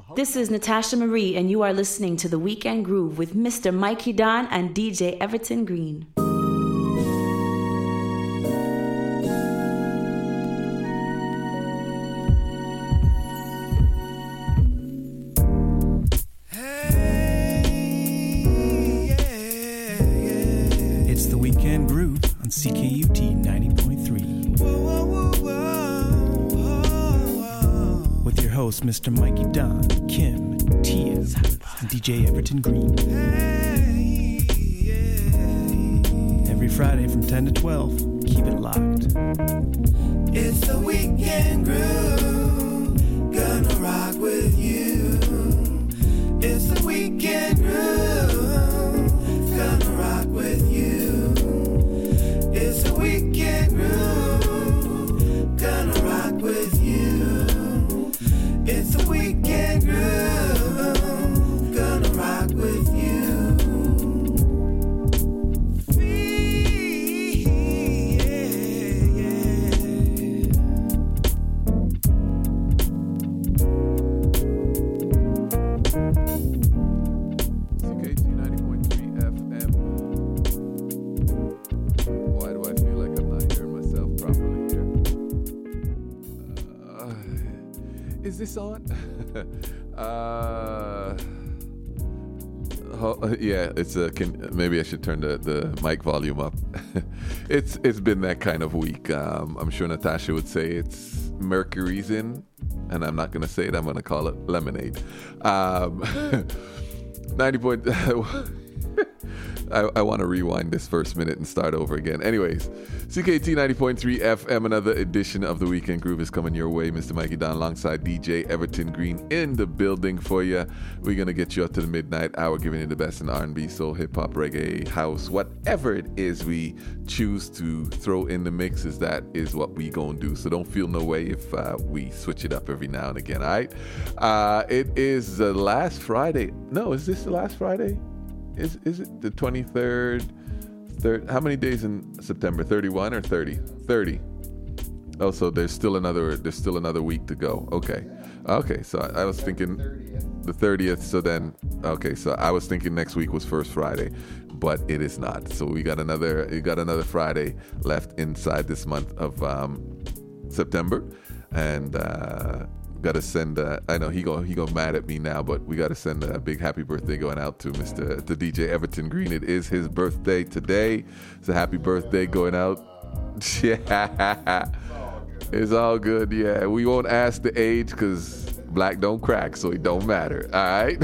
This is Natasha Marie, and you are listening to The Weekend Groove with Mr. Mikey Don and DJ Everton Green. It's The Weekend Groove on CKUT 90.3. With your host, Mr. Mikey Don, Kim, Tia, and DJ Everton Green. Every Friday from 10 to 12, keep it locked. It's The Weekend Groove, gonna rock with you. It's The Weekend Groove, gonna rock with you. It's The Weekend Groove, gonna rock with you. It's The Weekend Groove, gonna rock with you. CKT 90.3 FM. Why do I feel like I'm not hearing myself properly here? Is this on? Yeah, it's maybe I should turn the mic volume up. It's been that kind of week. I'm sure Natasha would say it's Mercury's in, and I'm not going to say it. I'm going to call it lemonade. 90 point. I want to rewind this first minute and start over again. Anyways, CKT 90.3 FM, another edition of The Weekend Groove is coming your way. Mr. Mikey Don alongside DJ Everton Green in the building for you. We're going to get you up to the midnight hour, giving you the best in R&B, soul, hip-hop, reggae, house, whatever it is we choose to throw in the mix, that is what we going to do. So don't feel no way if we switch it up every now and again, all right? It is the last Friday. No, is this the last Friday? Is it the 23rd? How many days in September? 31 or 30? 30. Oh, so there's still another week to go. Okay. So I was thinking the 30th. So then, okay. So I was thinking next week was first Friday, but it is not. So we got another Friday left inside this month of September, and got to send. I know he go mad at me now, but we got to send a big happy birthday going out to to DJ Everton Green. It is his birthday today. It's a happy birthday going out. Yeah, it's all good. Yeah, we won't ask the age because black don't crack, so it don't matter. All right.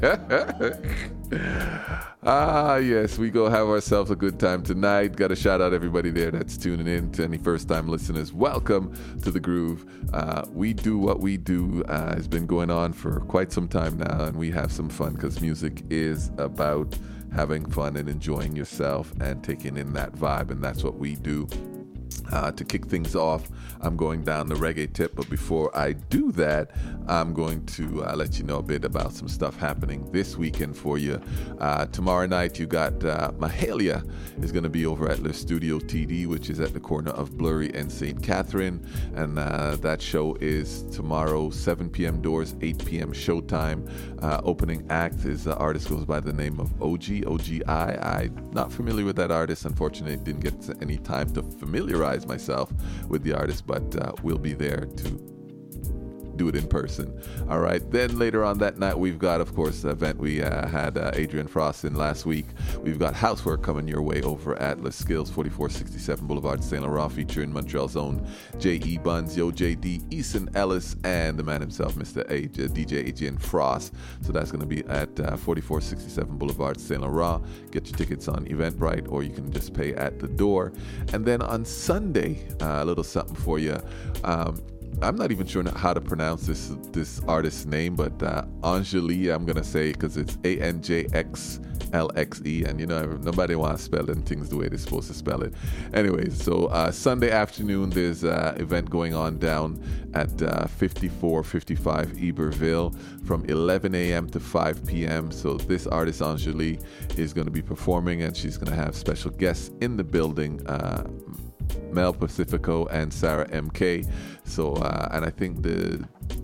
Yes, we go have ourselves a good time tonight. Got to shout out everybody there that's tuning in. To any first-time listeners, welcome to The Groove. We do what we do. It's been going on for quite some time now, and we have some fun because music is about having fun and enjoying yourself and taking in that vibe, and that's what we do. To kick things off, I'm going down the reggae tip, but before I do that, I'm going to let you know a bit about some stuff happening this weekend for you. Tomorrow night, you got Mahalia is going to be over at Le Studio TD, which is at the corner of Blurry and St. Catherine, and that show is tomorrow, 7 p.m. doors, 8 p.m. showtime. Opening act is the artist goes by the name of OGI. I'm not familiar with that artist, unfortunately. Didn't get any time to familiarize myself with the artist, but we'll be there to do it in person. All right, then later on that night, we've got, of course, the event we had Adrian Frost in last week. We've got Housework coming your way over at Les Skills, 4467 Boulevard Saint Laurent, featuring Montreal's own J.E. Buns, Yo JD, Eason Ellis, and the man himself, Mr. DJ Adrian Frost. So that's going to be at 4467 Boulevard Saint Laurent. Get your tickets on Eventbrite, or you can just pay at the door. And then on Sunday, a little something for you. I'm not even sure how to pronounce this artist's name, but Anjali, I'm going to say, because it's ANJXLXE, and nobody wants to spell them things the way they're supposed to spell it. Anyways, so Sunday afternoon, there's an event going on down at 5455 Iberville from 11 a.m. to 5 p.m. So this artist, Anjali, is going to be performing, and she's going to have special guests in the building, Mel Pacifico and Sarah MK. So, and I think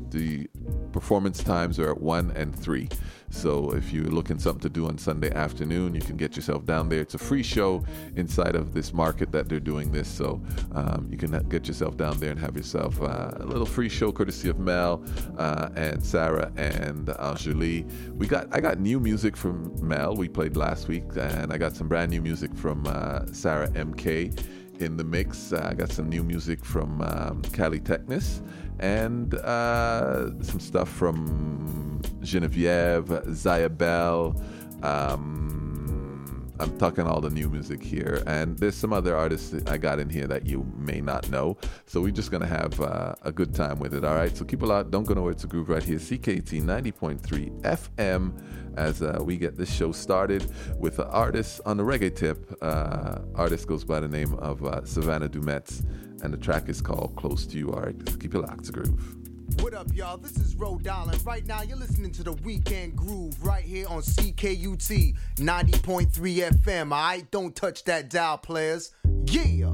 The performance times are at 1 and 3. So if you're looking something to do on Sunday afternoon, you can get yourself down there. It's a free show inside of this market that they're doing this. So you can get yourself down there and have yourself a little free show courtesy of Mel and Sarah and Angélie. I got new music from Mel. We played last week, and I got some brand new music from Sarah MK in the mix. I got some new music from Cali Technis and some stuff from Geneviève, Zaya Bell. I'm talking all the new music here, and there's some other artists that I got in here that you may not know. So we're just gonna have a good time with it. All right. So keep it loud. Don't go nowhere. It's a groove right here. CKT 90.3 FM. As we get this show started with an artist on the reggae tip. Artist goes by the name of Savannah Dumetz, and the track is called Close to You. All right. Just keep it locked to groove. What up, y'all? This is Rhode Island. Right now, you're listening to the Weekend Groove right here on CKUT 90.3 FM. All right, don't touch that dial, players. Yeah.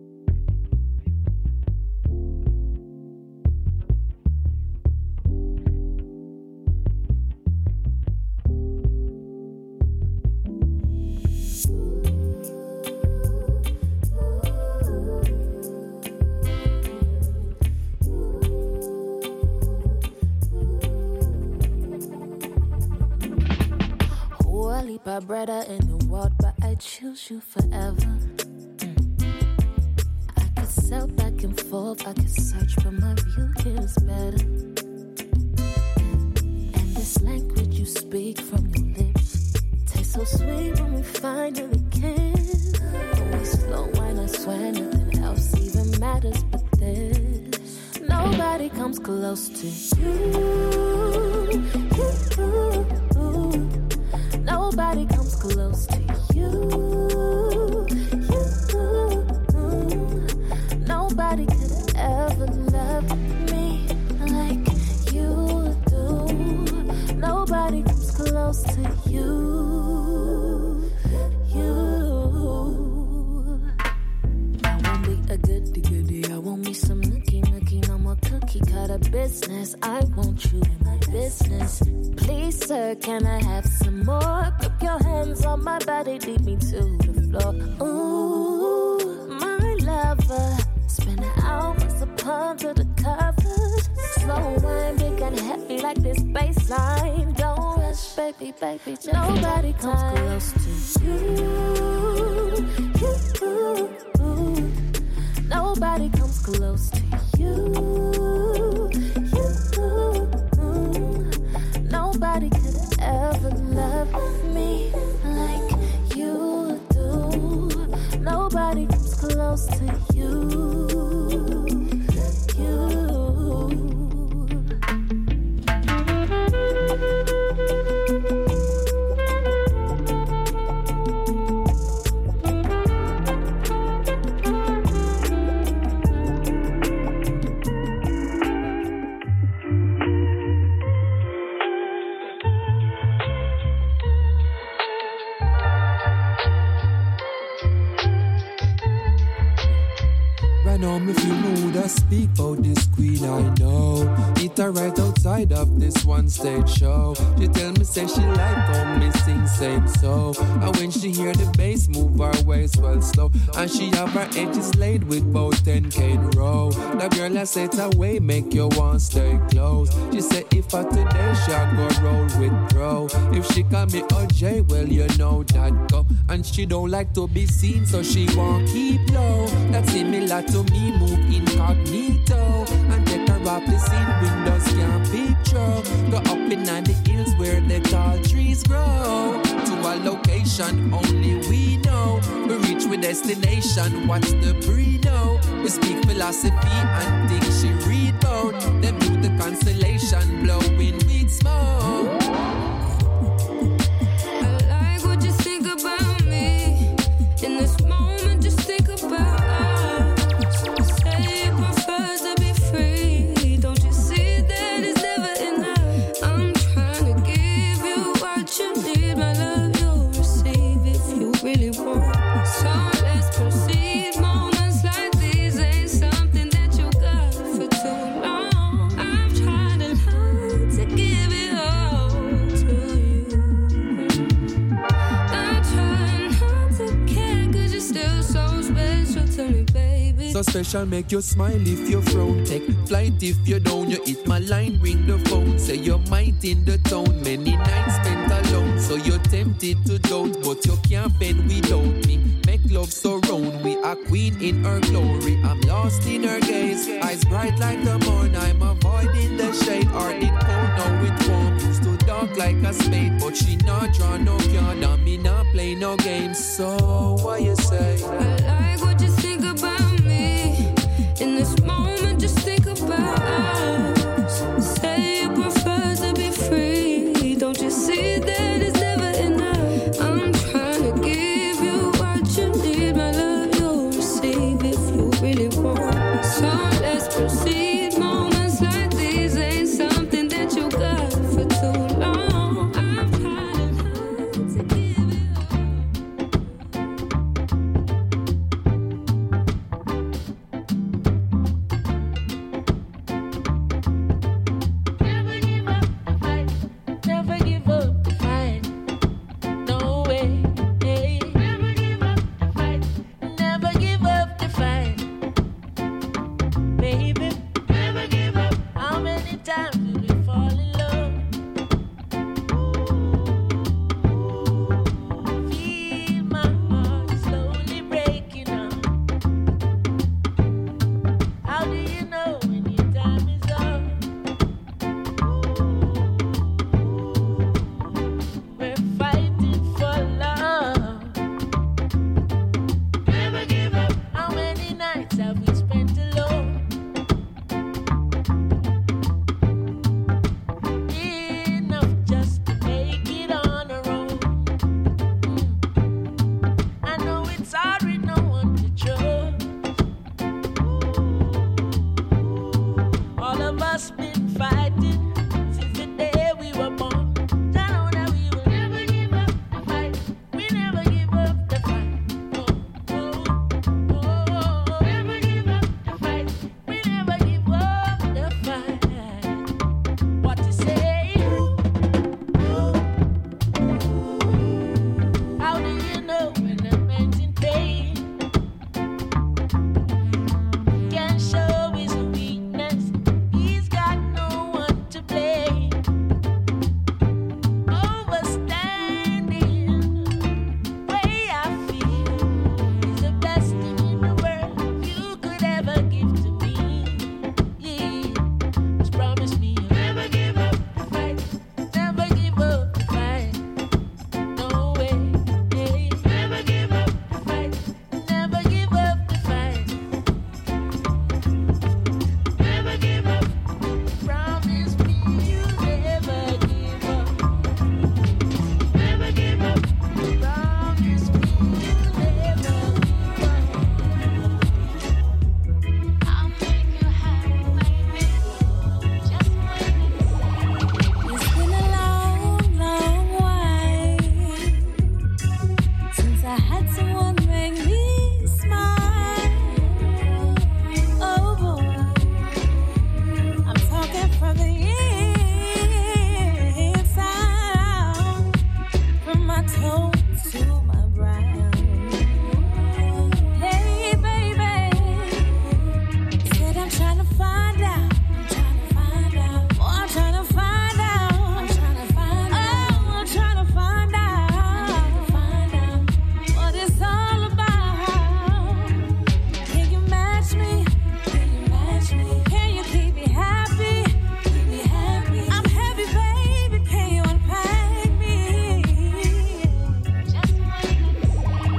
My brother in the world, but I choose you forever. I could sail back and forth, I could search, but my view here is better. And this language you speak from your lips tastes so sweet when we finally kiss. Always slow wine, I swear nothing else even matters but this. Nobody comes close to you. Nobody comes close to you. Nobody could ever love me like you do. Nobody comes close to you. I won't be a goody-goody. I won't be some nookie-nookie. No more cookie-cutter business. I want you in my business. Please, sir, can I have some more? Put your hands on my body, lead me to the floor. Ooh, my lover, spend hours upon to the covers. Slow wine, big and heavy like this baseline. Don't rush, baby, baby. Nobody comes close to you. Nobody comes close to you. Nobody could ever love me like you do. Nobody comes close to you. If you mood, I speak about this queen, I know. Meet her right outside of this one stage show. She tell me, say she like how me sing same so. And when she hear the bass move her waist well slow. And she have her edges laid with both 10K in row. The girl I said away, make you want stay close. She said if for today she'll go roll with bro. If she call me OJ, well you know that go. And she don't like to be seen, so she won't keep low. That's similar to me, move incognito and take her off the scene. Windows can't picture. Go up in the hills where the tall trees grow. To a location only we know. We reach with destination. What's the pre-know? We speak philosophy and things she read about. Them do the constellation blowing with smoke. I like what you think about me. In this moment, just think about us. Say it prefers to be free. Don't you see that it's never enough? I'm trying to give you what you need. My love you'll receive if you really want. So let's proceed. Moments like these ain't something that you got for too long. I'm trying to so special, make you smile if you frown. Take flight if you down, you hit my line, ring the phone. Say you're might in the town, many nights spent alone. So you're tempted to doubt, but you can't bend without me. Make love surround, we are queen in her glory. I'm lost in her gaze, eyes bright like the moon. I'm avoiding the shade, heart it cold, now it warm. Used to dark like a spade, but she not draw no card, and me not play no games. So what you say? I like what you think about me. In this moment, just think about us. Say you prefer to be free. Don't you see that it's never enough? I'm trying to give you what you need. My love you'll receive if you really want. So let's proceed. Moments like these ain't something that you got for too long. I'm trying to give it Never give up the fight. No way. Never give up the fight. Never give up the fight. Baby, never give up. How many times did we fall in love? Feel my heart slowly breaking up. How do you know when your time is up? We're fighting for love. Never give up. How many nights have we spent alone? Enough just to make it on our own. I know it's hard with no one to trust. All of us been fighting since the day we were born. I know that we will never give up the fight. We never give up the fight. Never give up the fight. We never give up the fight. What to say? How do you know when a man's in pain? Can't show his weakness. He's got no one to blame. Overstanding way I feel is the best thing in the world you could ever give to me. Yeah, just promise me you'll never give up the fight. Never give up the fight. No way. Yeah. Never give up the fight. Never give up the fight. Never give up. Promise me you'll never give up. Never give up. Promise me you'll never give up. I'll make you happy, baby. Just wait and see. It's been a long, long while since I had someone make me smile. Oh boy, I'm talking from the inside, from my toes to my brow. Hey baby, said I'm trying to find out. Oh, I'm trying to find out. Oh, I'm trying to find out what it's all about. Can you match me? Can you keep me happy? I'm happy, baby. Can you unpack me? Just wait and see.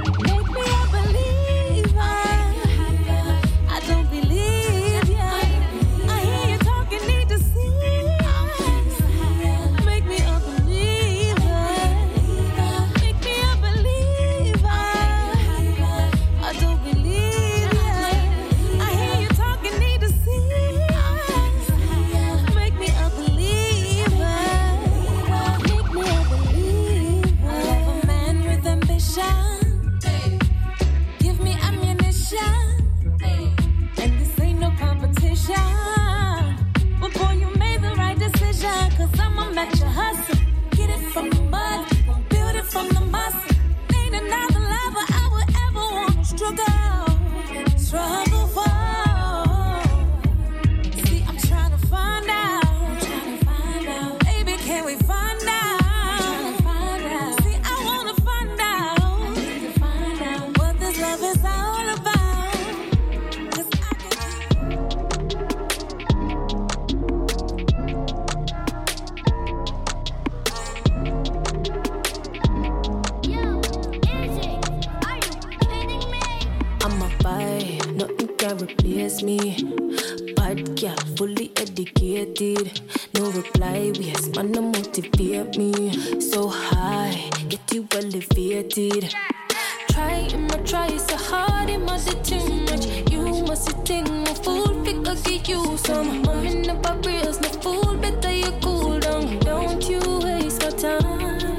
replace me. Bad girl, fully educated. No reply, yes, man, no motivate me. So high, get you elevated. Try so hard, it must be too much. You must think no fool, pick up get you some. Mom in the barriers, no fool, better you cool down. Don't you waste my time.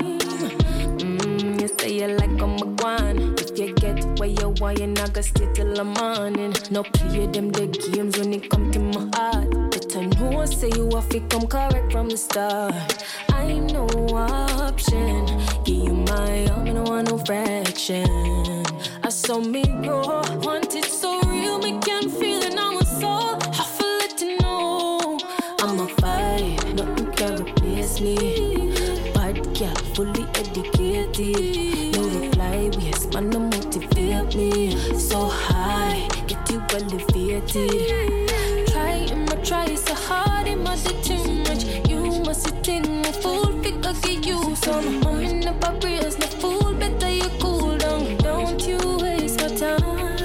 You say you like I'm a guan. If you get where you want, you're not gonna stay till the morning. No play them the games when it come to my heart. Better know, say you have to come correct from the start. I ain't no option. Give you my arm, I don't want no fraction. I saw me go, want it so real, me can't feel it now, my soul. Have to let you know, I'm a vibe, nothing can replace me. Bad girl, fully educated. No reply, yes, man, no motivate me. So high, get you elevated. Try so hard, it must be too much. You must think no fool, pick up get you some. I'm in the barriers, no fool, better you cool down. Don't you waste my time.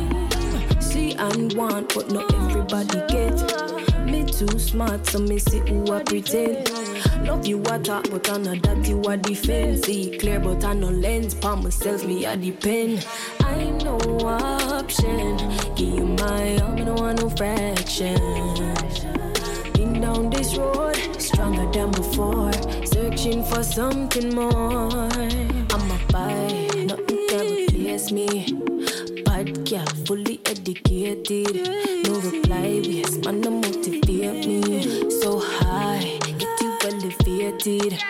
See and want, but not everybody get. Me too smart, so me see who I pretend. Love you I talk, but I know that you I defend. See clear, but I no lens. Pa myself, me I depend. I ain't no option. Give you my arm, I don't want no fraction. Been down this road, stronger than before. Searching for something more. I'm a vibe, nothing can replace me. Bad girl, fully educated. No reply, yes, man, no motivate me. So high, get you elevated.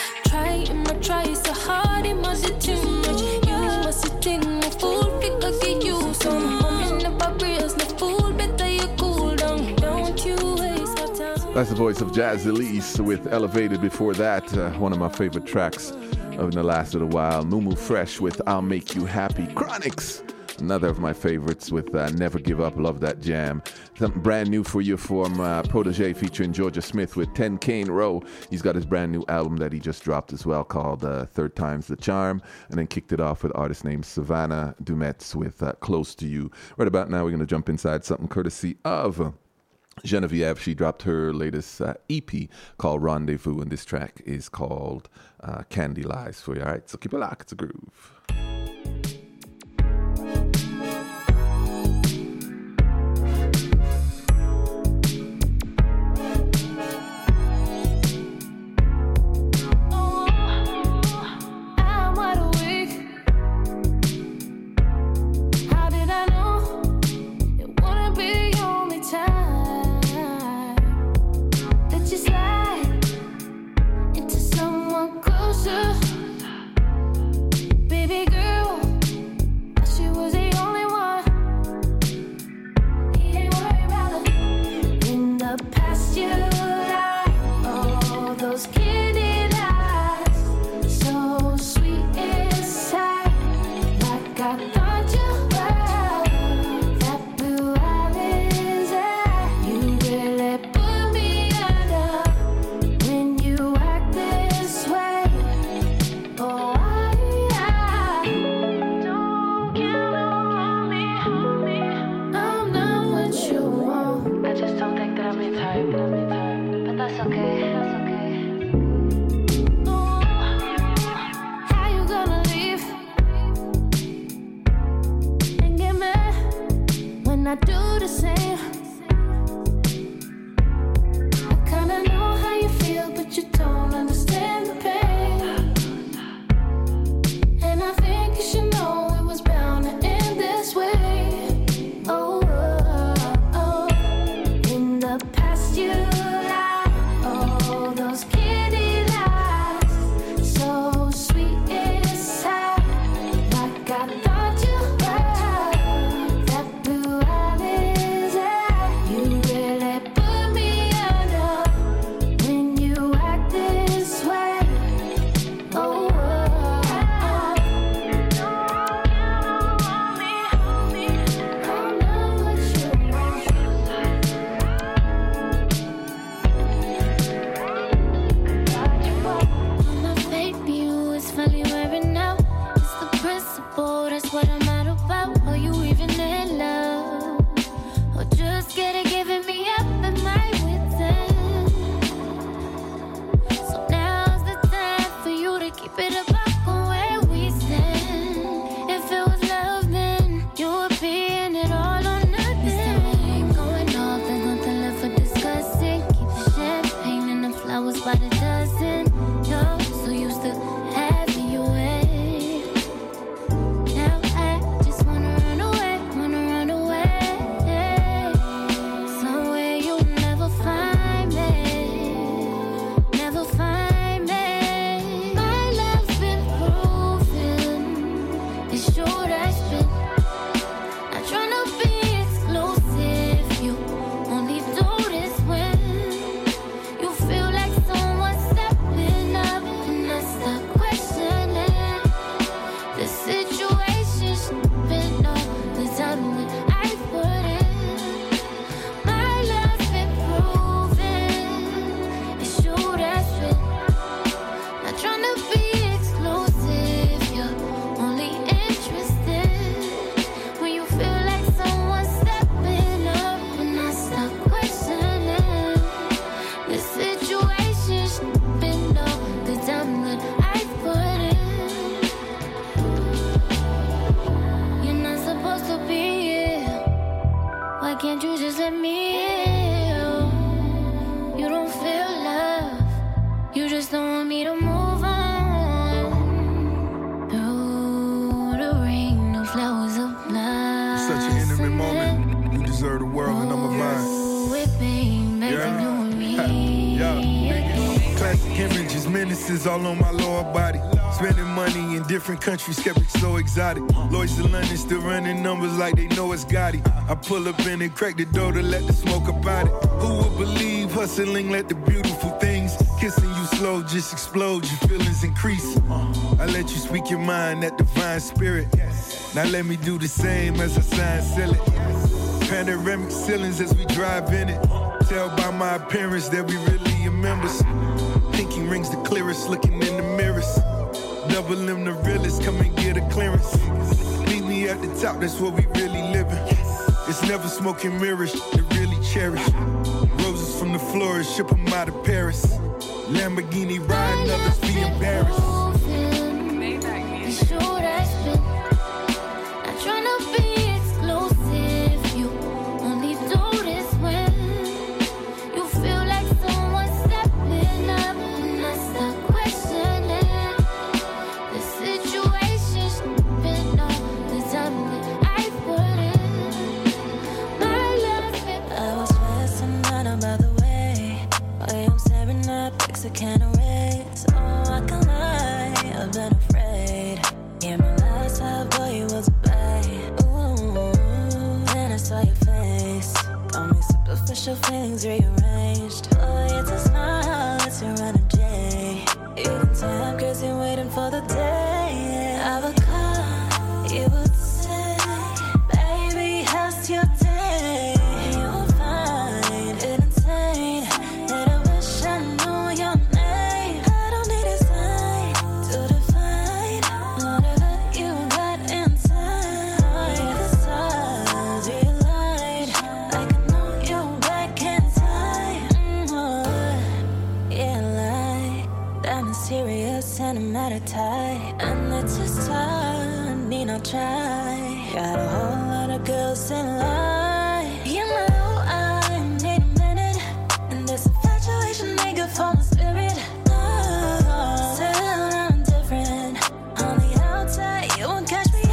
Try so hard, it must be too much. You must think no fool, pick up get you some. I'm in the barriers, no fool, better you cool down. Don't you waste my time. That's the voice of Jazz Elise with Elevated. Before that, one of my favorite tracks of the last little while, Mumu Fresh with I'll Make You Happy. Chronics, another of my favorites with Never Give Up. Love that jam. Something brand new for you from Protege featuring Georgia Smith with 10 Kane Row. He's got his brand new album that he just dropped as well called Third Time's the Charm, and then kicked it off with artist named Savannah Dumetz with Close to You. Right about now, we're going to jump inside something courtesy of Genevieve. She dropped her latest EP called Rendezvous, and this track is called Candy Lies for you. All right, so keep it locked. It's a groove. moment, moment. You deserve the world, and I'm a vine. With me, making you and me. Yeah. Classic images, menaces all on my lower body. Spending money in different countries, kept it so exotic. Lloyd's to London, still running numbers like they know it's Gotti. I pull up in and crack the door to let the smoke about it. Who would believe hustling let the beautiful things kissing you slow just explode, your feelings increase. I let you speak your mind, that divine spirit. Now let me do the same as I sign, seal it. Panoramic ceilings as we drive in it. Tell by my appearance that we really are members. Pinky rings the clearest, looking in the mirrors. Double M the realest, come and get a clearance. Meet me at the top, that's where we really living. It's never smoking mirrors, they really cherish. Roses from the florist, ship them out of Paris. Lamborghini riding, others be embarrassed. Can't erase, oh I can lie, I've been afraid. Yeah, my last love, boy, you was a babe. Ooh, then I saw your face. Got me superficial feelings rearranged. Oh, it's a smile, it's your energy. You can tell I'm crazy waiting for the day. I would call, you would say, baby, how's your day? You'll find it insane that I wish I knew your name. I don't need a sign to define whatever you got inside. The stars realigned like I know you back in time. Yeah, like I'm serious and I'm out of time, and it's just time, need no try. Got a whole lot of girls in line. You know I need a minute, and this infatuation ain't good for my spirit. Oh, still I'm different. On the outside, you won't catch me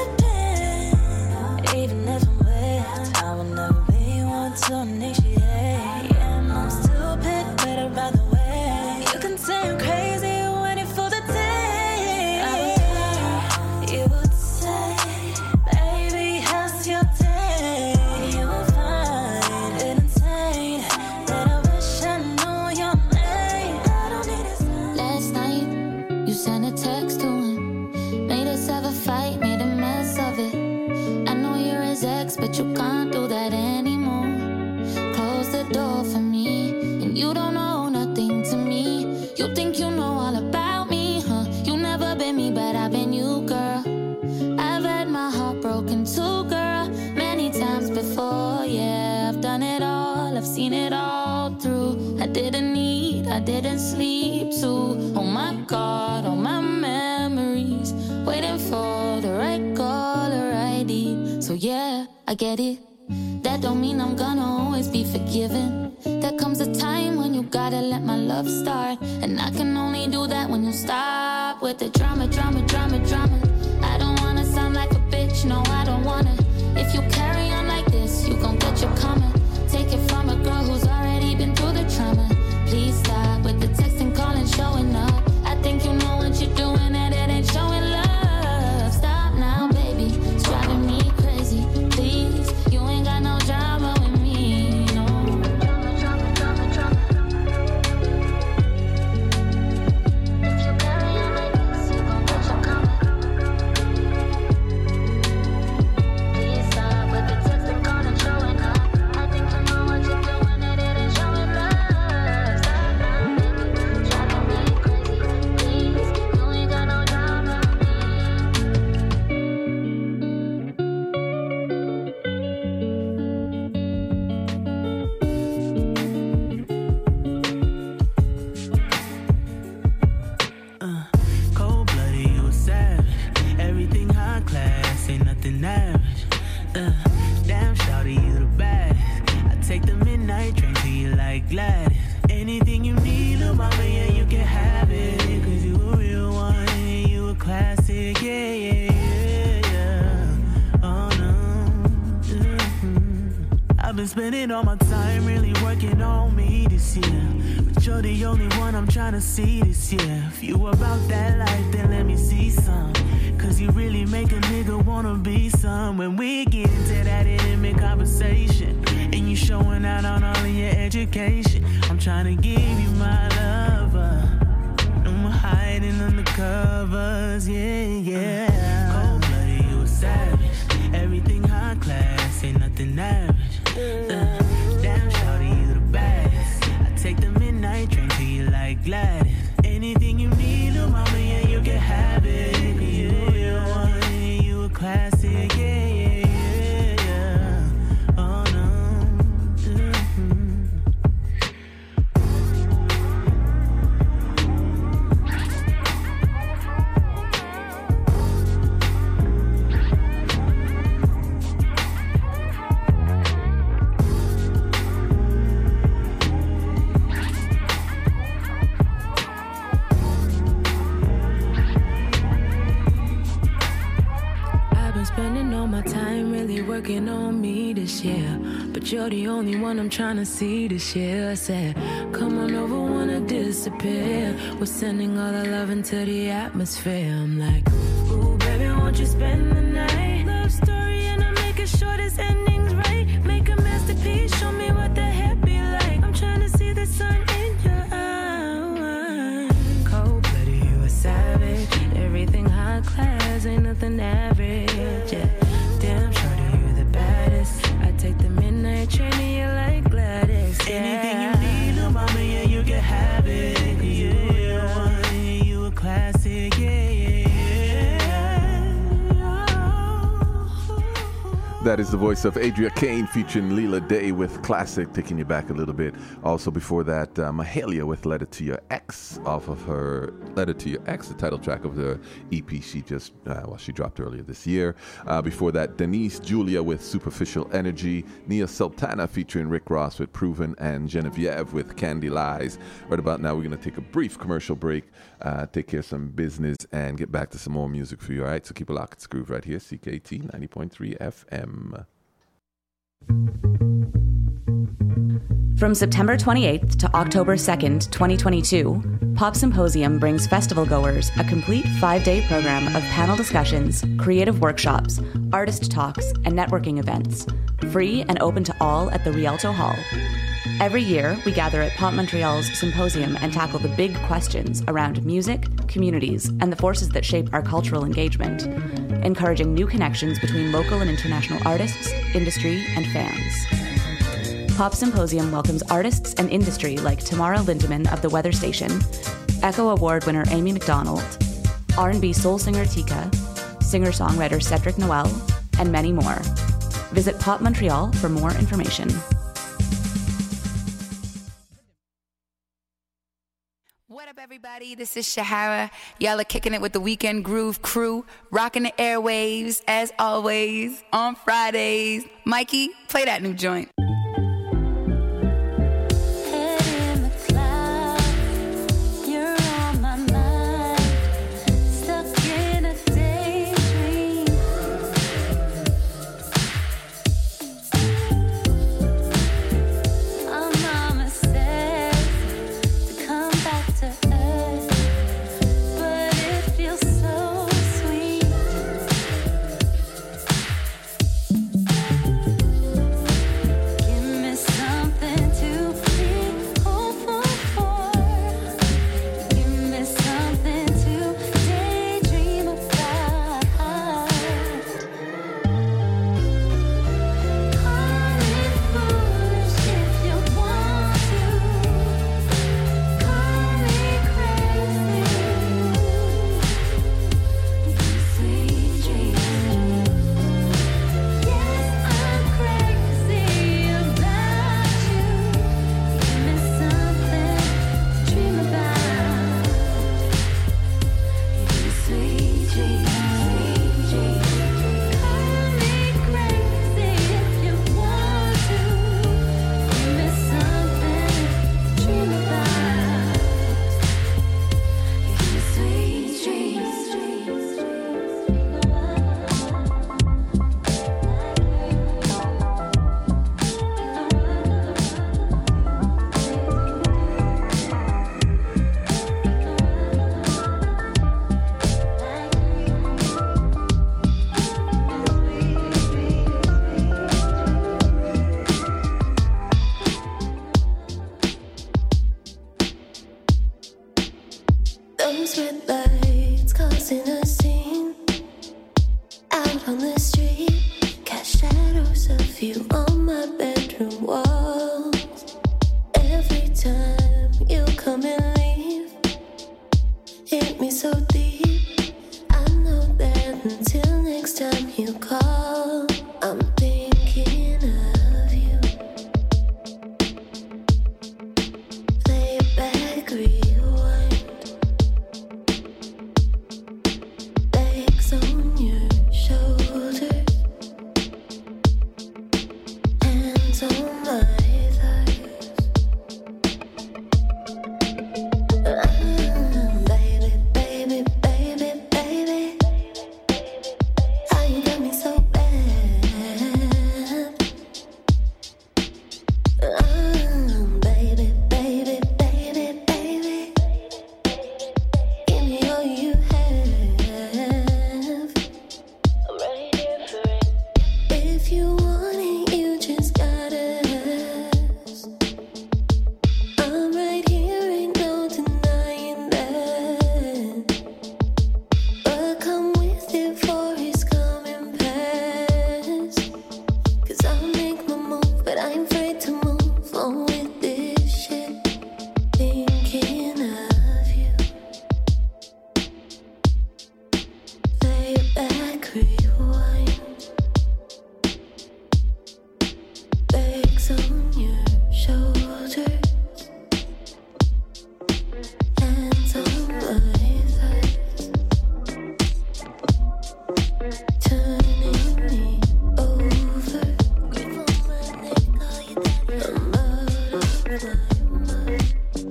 happy. Even if I'm with, I will never be one to initiate. Yeah, I'm stupid, better by the way. You can say I'm crazy, waiting for the day. You would say, baby, how's your day? You will find it insane that I wish I knew your name. I don't need a sign. Last night, you sent a text to him, made us have a fight, made a mess of it. I know you're his ex, but you can't do that anymore. Close the door for me, and you don't know nothing to me. You think you know all about me, huh? You never been me, but I've been you, girl. I've had my heart broken too, girl, many times before. Yeah, I've done it all, I've seen it all through. I didn't eat, I didn't sleep too. Oh my God, all my memories, waiting for the right call, the right deed. So yeah, I get it. That don't mean I'm gonna always be forgiven. There comes a time when you gotta let my love start, and I can only do that when you stop with the drama, drama, drama, drama. I don't wanna sound like a bitch, no I don't wanna. If you carry on like this, you gon' get your karma. Take it from a girl who's already been through the trauma. Please stop with the texting, calling, showing up. I think you know what you're doing and it ain't showing love. Stop now, baby, it's driving me crazy. Please, you ain't got no drama with me, no. Drama, drama, drama, drama. If you carry on like this, you gon' get your karma. Please stop with the texting, calling, showing up. I think you know what you're doing and it ain't showing love. Stop now, baby, it's driving me crazy. spending all my time really working on me this year. But you're the only one I'm trying to see this year. If you about that life, then let me see some. Cause you really make a nigga wanna be some. When we get into that intimate conversation and you showing out on all of your education, I'm trying to give you my lover. I'm hiding under covers, yeah. Cold-blooded, you a savage. Everything high class, ain't nothing average. Damn, shawty, you the baddest. I take the midnight train to you like Gladys. Anything you need, little mama, yeah, you can have it. You one, you a classic, yeah. Oh no. Spending all my time really working on me this year. But you're the only one I'm trying to see this year. I said, come on over, wanna disappear. We're sending all the love into the atmosphere. I'm like, ooh, baby, won't you spend the night? Love story and I'm making sure this ending's right. Make a masterpiece, show me what the heck be like. I'm trying to see the sun in your eyes. Cold-blooded, you a savage. Everything high class, ain't nothing average. Yeah. Damn, shorty, you the baddest. I take the midnight train to you like Gladys. Yeah. Anything you need, little mama, yeah, you can have it. Yeah, one, you a classic, yeah. That is the voice of Adria Kane featuring Leela Day with Classic, taking you back a little bit. Also before that, Mahalia with Letter to Your Ex off of her Letter to Your Ex, the title track of the EP she just, she dropped earlier this year. Before that, Denise Julia with Superficial Energy, Nia Sultana featuring Rick Ross with Proven, and Genevieve with Candy Lies. Right about now, we're going to take a brief commercial break, take care of some business, and get back to some more music for you, all right? So keep a lock, it's Groove right here, CKT 90.3 FM. From September 28th to October 2nd, 2022, Pop Symposium brings festival goers a complete 5-day program of panel discussions, creative workshops, artist talks, and networking events, free and open to all at the Rialto Hall. Every year, we gather at Pop Montreal's Symposium and tackle the big questions around music, communities, and the forces that shape our cultural engagement, encouraging new connections between local and international artists, industry, and fans. Pop Symposium welcomes artists and industry like Tamara Lindemann of The Weather Station, Echo Award winner Amy McDonald, R&B soul singer Tika, singer-songwriter Cedric Noel, and many more. Visit Pop Montreal for more information. What up, everybody? This is Shahara. Y'all are kicking it with the Weekend Groove crew, rocking the airwaves, as always, on Fridays. Mikey, play that new joint. rewind. Legs on your shoulders, hands on my thighs, turning me over. Grip on my neck, call you daddy. I'm out of my mind.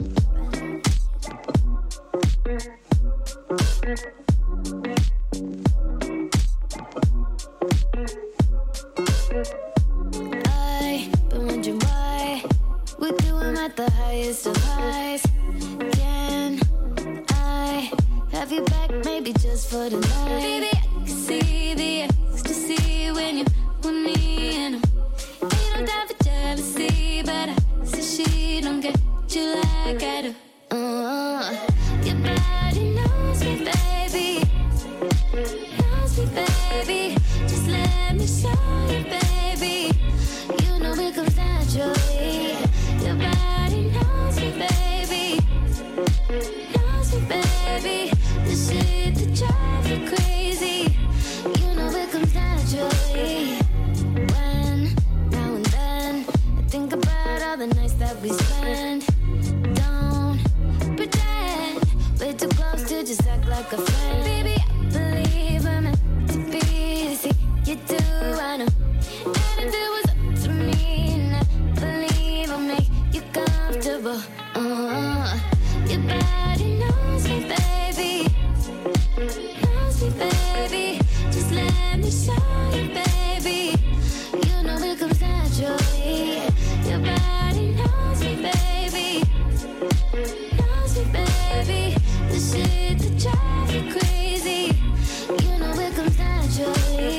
I've been wondering why with you I'm at the highest of highs. Can I have you back, maybe just for the night? Baby, I can see the ecstasy when you're with me, and ain't no time for jealousy, but I see she don't get you like I do. Your body knows me, baby. Knows me, baby. Just let me show you, baby. You know it comes naturally. Your body knows me, baby. Knows me, baby. The shit that drives you crazy. You know it comes naturally. When, now and then, I think about all the nights that we spend. Don't pretend we're too close to just act like a friend. Baby, I believe we're meant to be. See, you do, I know. And if it was up to me, and I believe I'll make you comfortable. Your body knows me, baby. Knows me, baby. Just let me show you, baby. You know it comes naturally. Your body knows me, baby. Knows me, baby. The shit that drives you crazy. You know it comes naturally.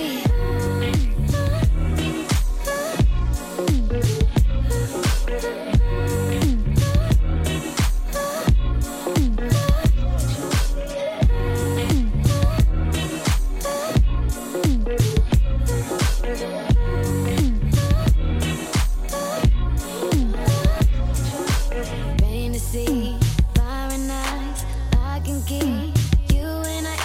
Pain to see, fire and ice. I can keep you and I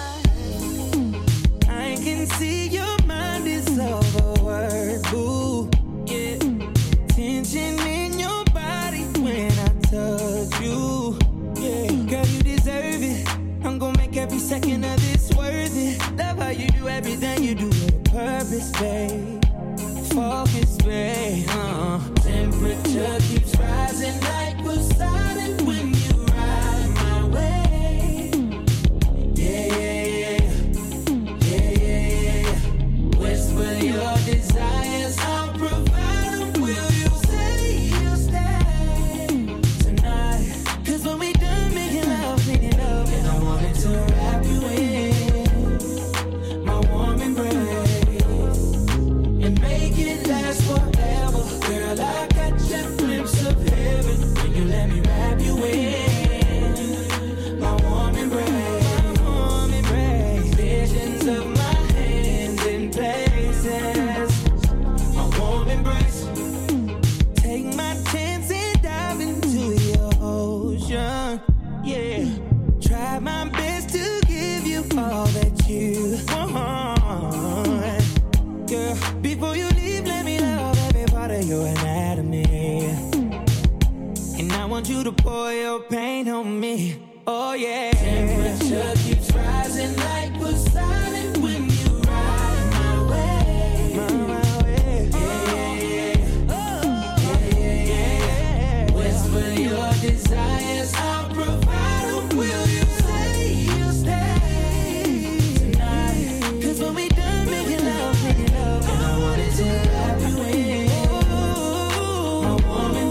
can see your mind is overworked, boo. Yeah, tension in your body when I touch you. Yeah, girl, you deserve it. I'm gonna make every second of this worth it. Love how you do everything you do with a purpose, babe. Focus, babe. Temperature keeps rising like Poseidon when you ride my way. Yeah, yeah, yeah. Whisper your desires, I'll provide them. Will you say you'll stay tonight? 'Cause when we done making love, and I wanted to wrap you in my warm embrace and make it last forever. Girl, I got your glimpse of heaven when you let me wrap you in my warm embrace. Visions of my hands in places, my warm embrace. Take my chance and dive into your ocean. Yeah, try my best to give you all that you want. Girl, before you leave, let me love every part of your anatomy. And I want you to pour your pain on me. Oh yeah. Temperature keeps rising like Poseidon when you ride my way. My way. Yeah. Whisper your desires, I'll provide them. Will you say you'll stay tonight? 'Cause when we done making love, and I wanted to wrap you in my woman.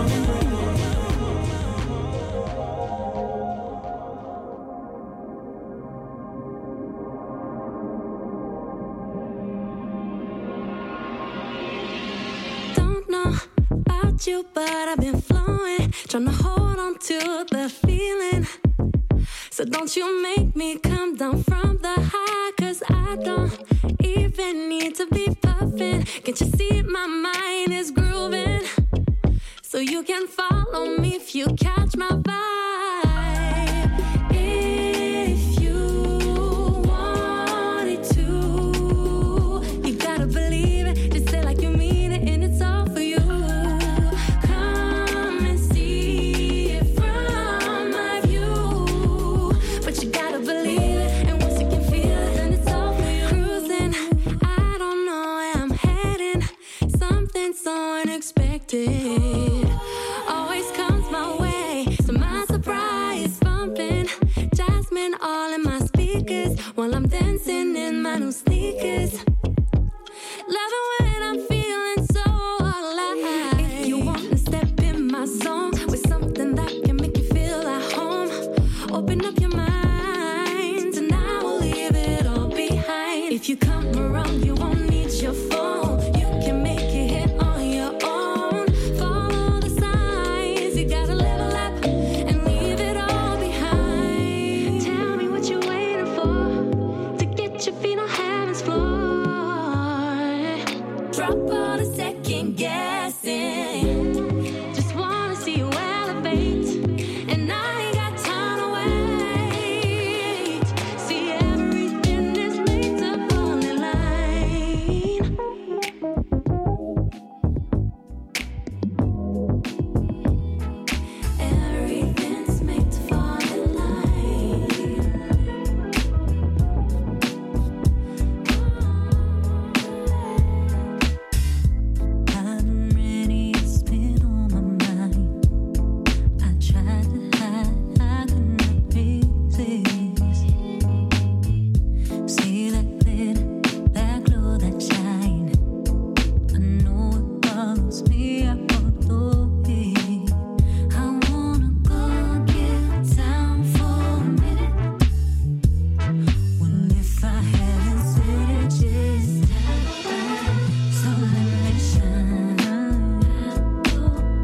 Don't know about you, but I've been flowing, trying to hold on to the feeling. So don't you make me come down from the high, 'cause I don't even need to be puffing. Can't you see my mind is grooving? So you can follow me if you catch my vibe. If you wanted to dancing in my new sneakers. Love it when I'm feeling so alive. If you wanna step in my zone with something that can make you feel at home, open up your mind and I will leave it all behind. If you come around, you won't need your phone. You can make it hit on your own. Follow the signs, you gotta level up and leave it all behind. Tell me what you're waiting for to get your feet on heaven's floor. Drop all the second guessing. Just wanna see you elevate, and I ain't got time to wait. See, everything is made to fall in line. Everything's made to fall in line. I'm ready, it's been on my mind. I tried to hide, I could not resist. See that glitter, that glow, that shine. I know it follows me, I follow it. I wanna go get down for a minute. Well, if I hadn't said it just so let me shine. I go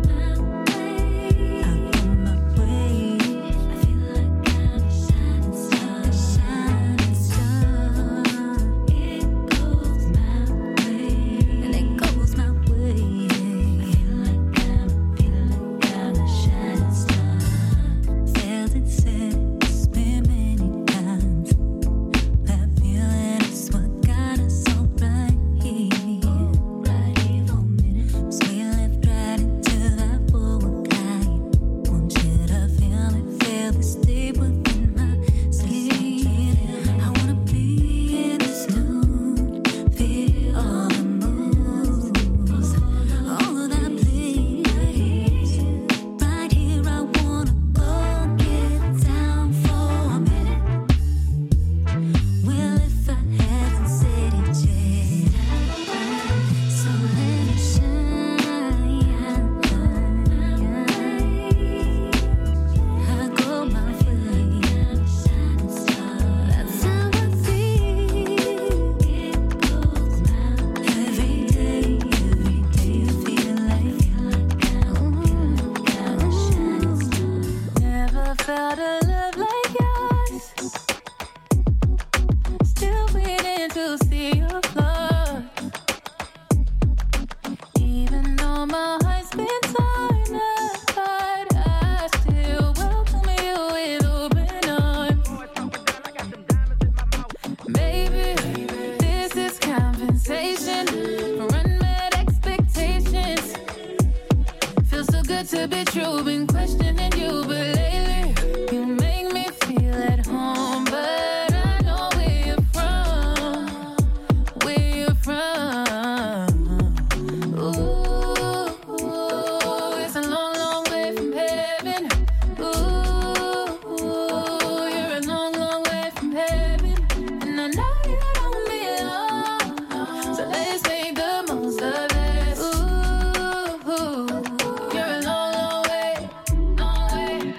my way. I feel like I'm a shining star, shining star. It goes my way, and it goes my way. I feel like I'm a shining star. Felt it, said it's been many times. That feeling is what got us all right here. Right here for a minute. So we left right into that forward glide. Want you to feel me, feel this deep within my skin. I wanna be in this nude, feel all the moves, all of that bliss. Right here, I wanna go get down for a minute. Well, if I hadn't said it yet, so let it shine. I go my way, that's how I feel. Every day I feel like I'm a shining star. Never felt a love like yours. Still waiting to see your flaws. Even though my heart's been torn apart, I still welcome you with open arms. Baby, this is compensation for unmet expectations. Feels so good to be true, been questioning you, but lately you make me feel at home. But I know where you're from, where you're from. Ooh, it's a long, long way from heaven. Ooh, you're a long, long way from heaven, and I know you don't belong. So let's make the most of it. Ooh, you're a long, long way, long way.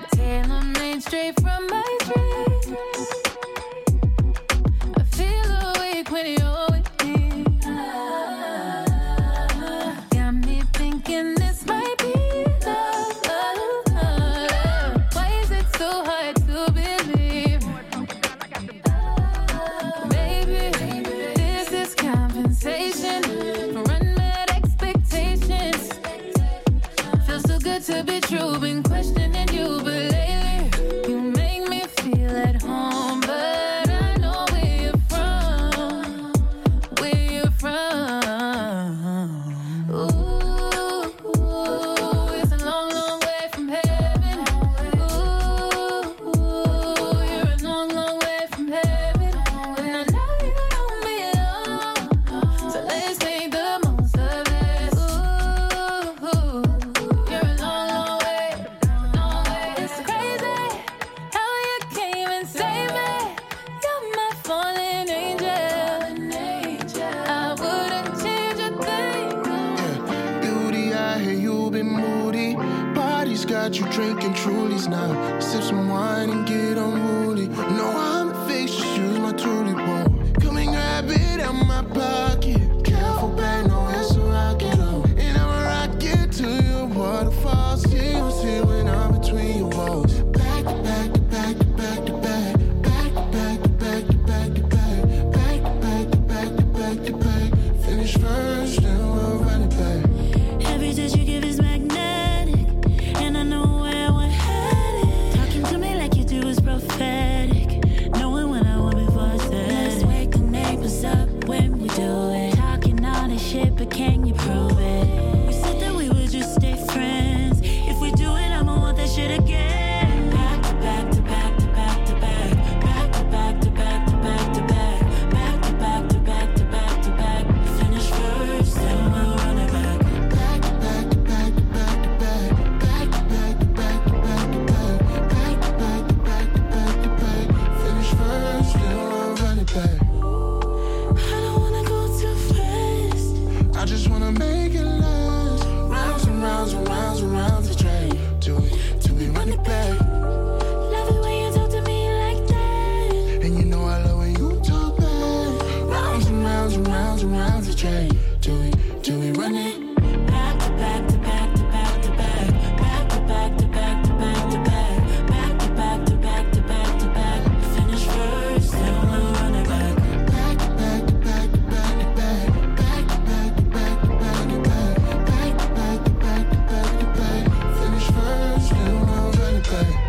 got you drinking Trulies now. Sip some wine and get unruly. No, I'm infectious, use my Truly boy. Come and grab it out my pocket. Careful, babe, no, it's a rocket. And I'ma rock it to your waterfall. See what's here when I'm between your walls. Back to back to back to back to back. Back to back to back to back to back. Back to back to back to back to back. Finish first, then we'll run it back. Every touch you give is magnetic, and I know where we're headed. Talking to me like you do is prophetic. Knowing what I want before I said it. Let's wake the neighbors up when we do it. Talking all this shit, but can you prove it? We said that we would just stay friends. If we do it, I'ma want that shit again. Back to back to back to back to back. Back to back to back to back to back. Back to back to back to back to back. Finish first, then we'll run it back. Back to back to back to back to back. Back to back to back to back to back. Back to back to back to back to back. Finish first, then we'll run it back. I don't wanna go too fast. I just wanna make it last. Rounds and rounds and rounds and rounds of train. Till we run it back. Love it when you talk to me like that. And you know I love when you talk back. Rounds and rounds and rounds and rounds of train. Till we run it. Back to back to back to back to back. Back to back to back to back to back. Back to back to back to back to back. Finish first, then we'll run it back. Back to back to back to back to back. Back to back to back to back to back. Back to back to back to back to back. Finish first, then we'll run it back.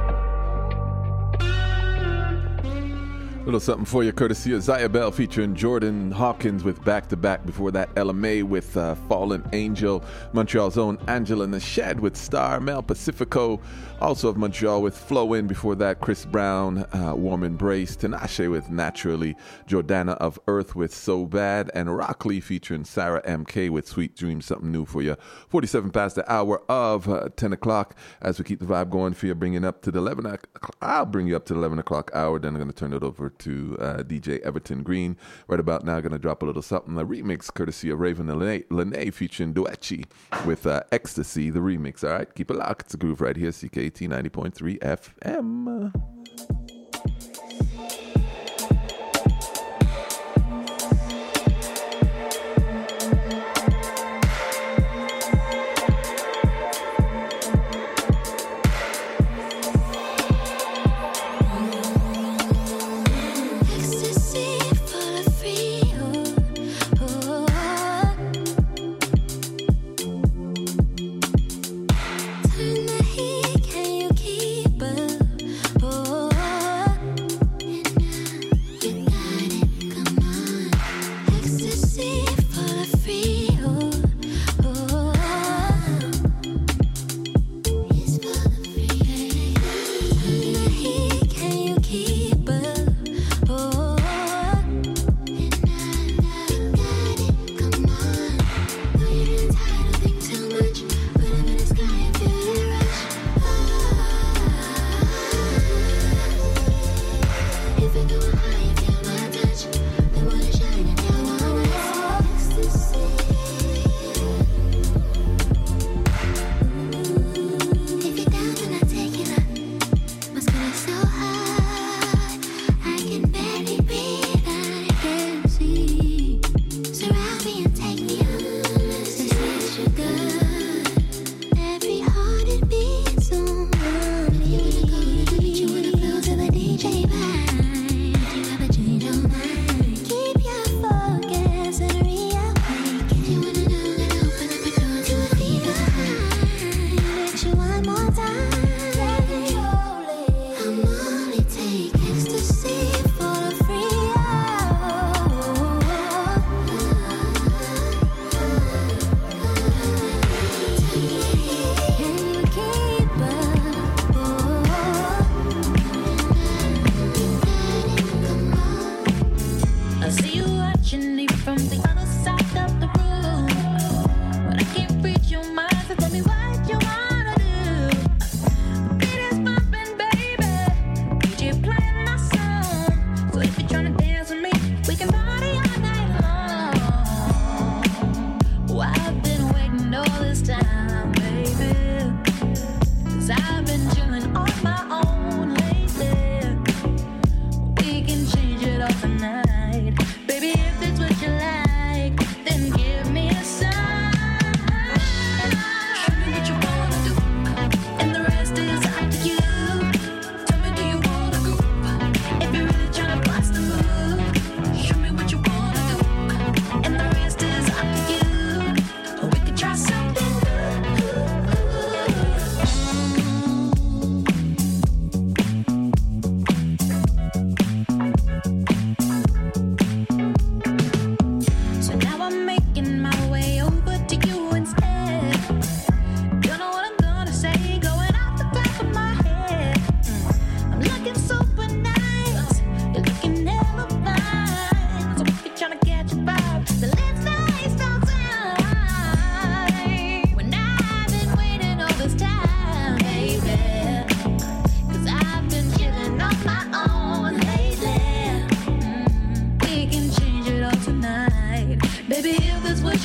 Little something for you, courtesy of Zaya Bell featuring Jordan Hawkins with Back to Back. Before that, Ella May with Fallen Angel. Montreal's own Angela Nashed with Star. Mel Pacifico, also of Montreal, with Flow In. Before that, Chris Brown, Warm Embrace. Tinashe with Naturally. Jordana of Earth with So Bad. And Rockley featuring Sarah MK with Sweet Dreams. Something new for you. 47 past the hour of 10 o'clock. As we keep the vibe going for you, bringing up to the 11 o'clock. I'll bring you up to the 11 o'clock hour. Then I'm going to turn it over to DJ Everton Green. Right about now, going to drop a little something, a remix courtesy of Raven Lene featuring Duechi with Ecstasy, the remix. All right, keep it locked. It's a groove right here, CKT 90.3 FM. Turn the heat, can you keep up?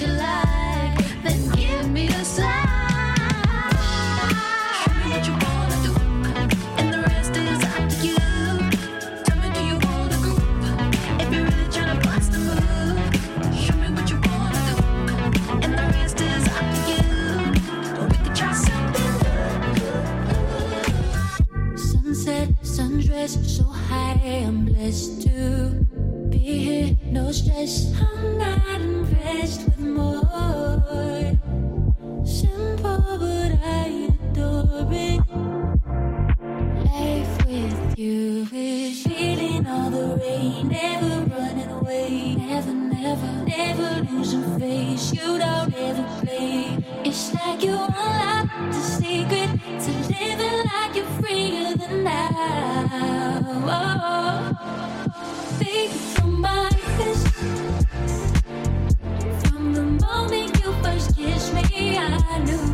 you like, then give me a sign. Show me what you wanna do, and the rest is up to you. Tell me, do you want a group? If you're really tryna bust the move, show me what you wanna do, and the rest is up to you. We could try something. Sunset, sundress, so high, I'm blessed to be here, no stress. I'm not impressed with more. Simple, but I adore it. Life with you is feeling all the rain, never running away, never losing face. You don't ever play. It's like you unlocked the secret to living like you're freer than now. Oh, baby, from my fist, from the moment you first kissed me, I knew.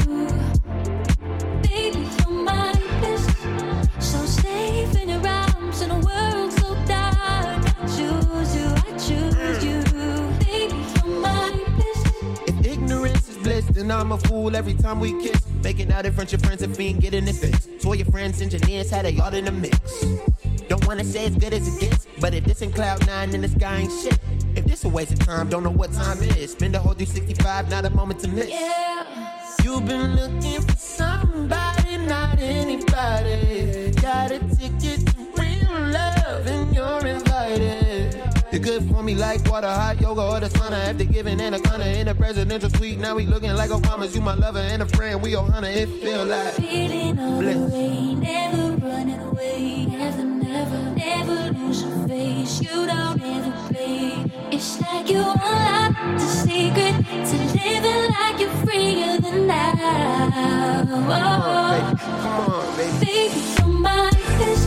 Baby, from my fist, so safe in your arms in a world so dark. I choose you, I choose you. Baby, from my fist. If ignorance is bliss, then I'm a fool every time we kiss. Making out in front of your friends if we ain't getting it fixed. So your friends, engineers, had they all in the mix. Don't wanna say it's good as it gets, but if this in cloud 9, then the sky ain't shit. If this a waste of time, don't know what time it is. Spend the whole 365, not a moment to miss. Yeah. You've been looking for somebody, not anybody. Got a ticket to real love and you're invited. You're good for me like water, hot yoga or the sauna. After giving anaconda in the presidential suite, now we looking like Obama's. You my lover and a friend, we Ohana. It feel like feeling all the rain, never running away, never losing face. You don't ever play. It's like you unlocked the secret to living like you're freer than now. Oh, come on, baby. Baby, from my fist,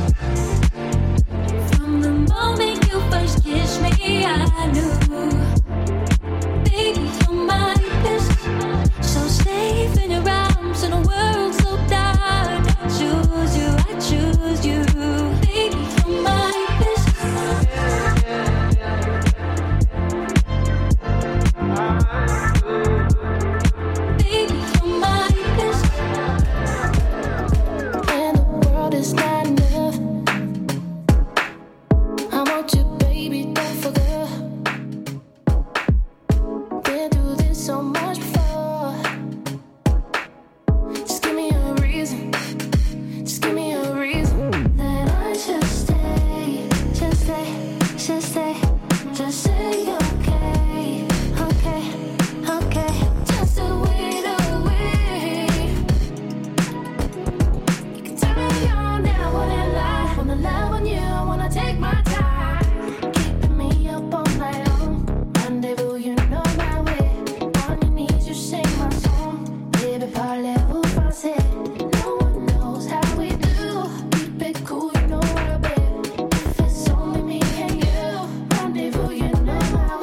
from the moment you first kissed me, I knew. Baby, from my fist, so safe in your arms in a world so dark. I choose you, I choose you. Baby, from my fist. Baby, from my fist. And the world is not enough. I want you, baby, don't forget. Been through this so much before. Just give me a reason. Just give me a reason that I should stay. Just stay, just stay, just say okay, okay, okay. Just to wait away. You can turn me on now, wanna love on you, wanna take my time. Keeping me up all night long. Rendezvous, you know my way. On your knees, you sing my song. Baby, parlez-vous français? No one knows how we do. Keep it cool, you know what I bet. If it's only me and you, rendezvous, you know my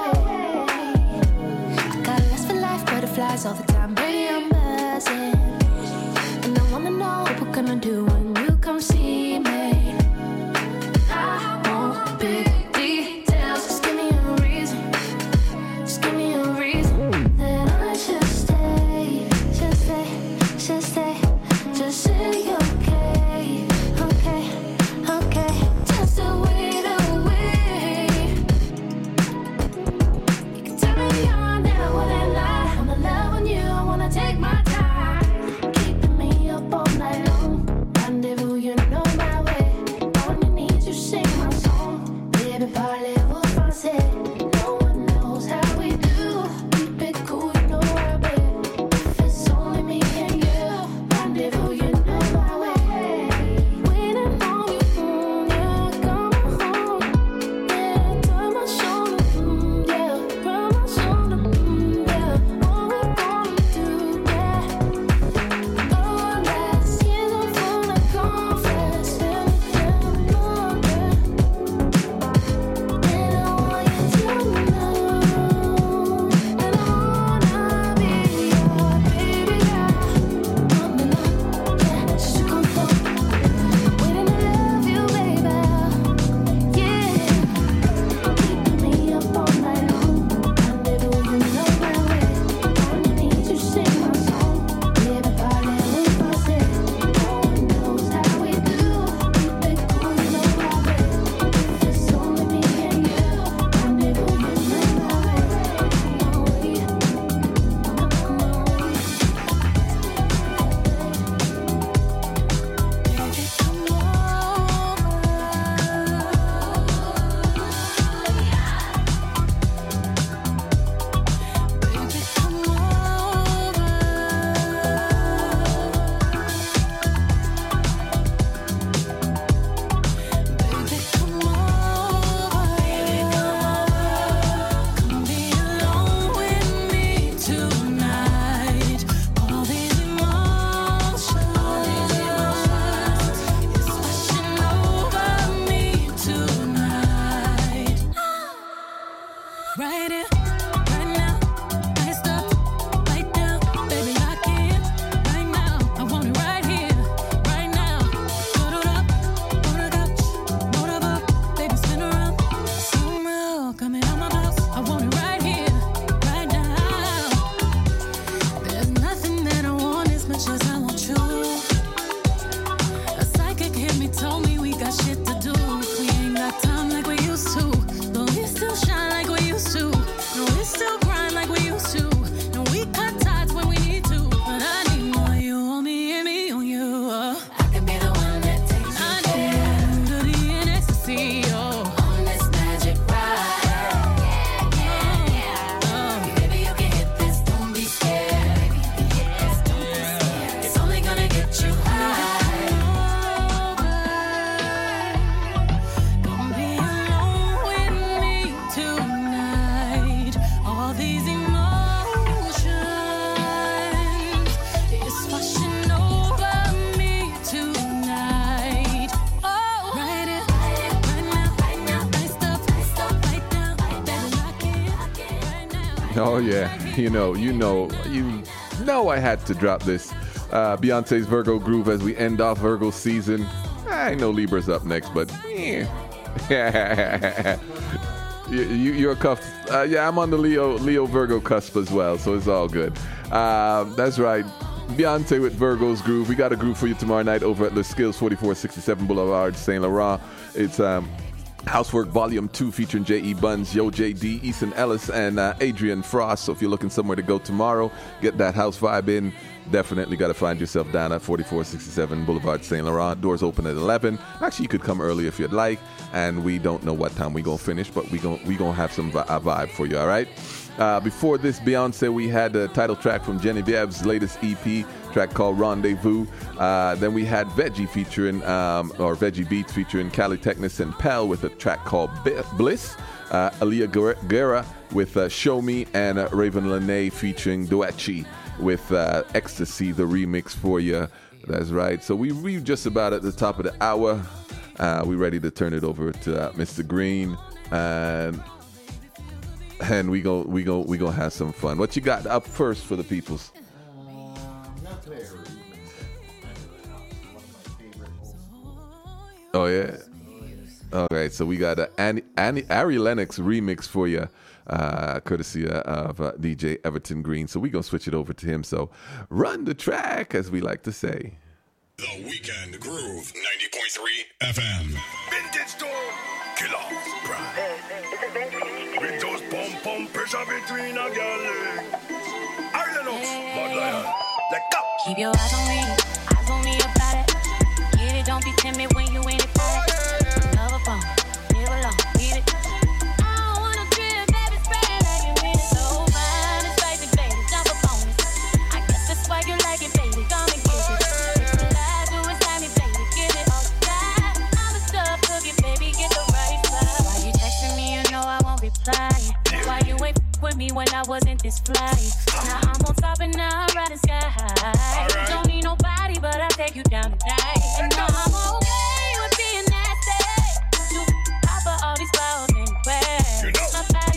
Right here, right now. Nice stuff, right down. Baby, lock in right now. I want it right here, right now. Put it up, put it up, put it up. Baby, spin around. Somehow coming out my blouse. I want it right here, right now. There's nothing that I want as much as I want you. A psychic hit me, told me we got shit to do. We ain't got time like we used to. But we still shine like we used to. No, we still grind like we used to. No, we cut ties when we need to. But I need more you on me and me on you. I can be the one that takes you there. To the end ecstasy, on this magic ride. Baby, you can hit this, don't be scared. It's only gonna get you high. Don't be alone with me tonight. All these emotions is washing over me tonight. Oh, right here, right now, nice stuff, right down. Baby, lock in right now. Oh yeah, you know I had to drop this. Beyonce's Virgo Groove as we end off Virgo season. I know Libra's up next, but you're a cuff. Yeah, I'm on the Leo Virgo cusp as well, so it's all good. That's right. Beyonce with Virgo's Groove. We got a groove for you tomorrow night over at Le Skills, 4467 Boulevard, Saint Laurent. It's Housework Volume 2 featuring J.E. Buns, Yo J.D., Eason Ellis, and Adrian Frost. So if you're looking somewhere to go tomorrow, get that house vibe in, definitely got to find yourself down at 4467 Boulevard, Saint Laurent. Doors open at 11. Actually, you could come early if you'd like, and we don't know what time we're going to finish, but we're going to have some vibe for you, all right? Before this, Beyonce, we had the title track from Genevieve's latest EP, track called Rendezvous. Then we had Veggie Veggie Beats featuring Cali Technis and Pell with a track called Bliss. Aaliyah Guerra with Show Me, and Raven Lene featuring Doechi with Ecstasy, the remix for you. That's right. So we just about at the top of the hour. We ready to turn it over to Mr. Green, and we gonna have some fun. What you got up first for the peoples? Oh yeah. All right, so we got Ari Lennox remix for you, courtesy of DJ Everton Green. So we're going to switch it over to him. So run the track, as we like to say. The Weekend Groove, 90.3 FM. Vintage store, killer, pride. With those pom-pom pressure between a girl leg. Ari Lennox, Bad Lion, let go. Keep your eyes on me about it. Get it, don't be timid when you ain't it for it. Love a phone, live alone, need it. I don't wanna trip, baby, spread like you mean it. So fine, it's spicy, baby, jump up on it. I guess that's why you like it, baby, come and get it. It's the lies, do it, time me, baby, get it all the time. I'm a stuff cookie, baby, get the right side. Why you texting me, you know I won't reply. Why you ain't with me when I wasn't this fly? Now I'm on top and now I'm riding sky high. Right. Don't need nobody, but I'll take you down tonight. And now I'm okay with being nasty. You pop all these flowers anywhere. You know. My body